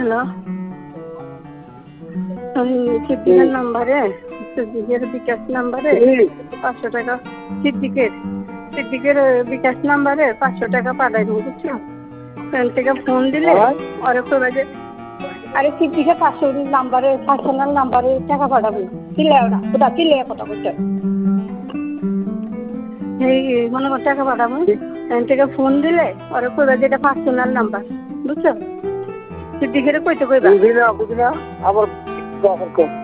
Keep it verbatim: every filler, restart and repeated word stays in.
Hello, আমি সিদ্দিকের নাম্বারে সিদ্দিকের বিকাশ নাম্বারে পাঁচশো টাকা সিদ্দিকের সিদ্দিকের বিকাশ নাম্বারে পাঁচশো টাকা পাঠাই বুঝছো। ওখান থেকে ফোন দিলে ওরা করবে যে আরে সিদ্দিকের পাঁচশো নাম্বারে পার্সোনাল নাম্বারে টাকা পাঠাবো চিল্লাই ওরা কোথা চিল্লাই কথা করতে এই মনে কর টাকা পাঠাবো এখান থেকে ফোন দিলে ওরা করবে যে এটা পার্সোনাল নাম্বার বুঝছো। সিদ্দিকের কইতে কইবা আবার